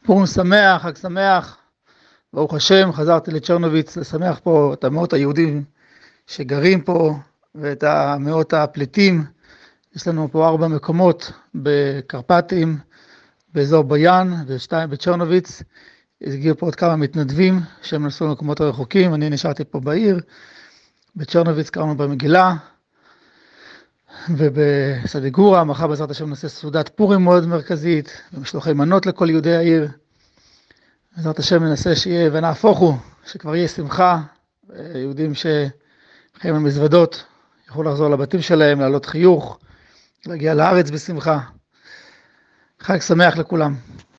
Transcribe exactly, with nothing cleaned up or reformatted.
פורים שמח, חג שמח, ברוך השם, חזרתי לצ'רנוביץ לשמח פה את המאות היהודים שגרים פה ואת המאות הפליטים. יש לנו פה ארבע מקומות בקרפטים, באזור ביאן ושתיים בצ'רנוביץ. הגיעו פה עוד כמה מתנדבים שהם נסעו למקומות הרחוקים, אני נשארתי פה בעיר. בצ'רנוביץ קראנו במגילה ובסדיגורה, מחר בעזרת השם נעשה סעודת פורים מאוד מרכזית, ומשלוחי מנות לכל יהודי העיר. בעזרת השם ננסה שיהיה ונהפוך הוא, שכבר יהיה שמחה, יהודים שחיים על מזוודות יוכלו לחזור לבתים שלהם, לעלות חיוך, להגיע לארץ בשמחה. חג שמח לכולם.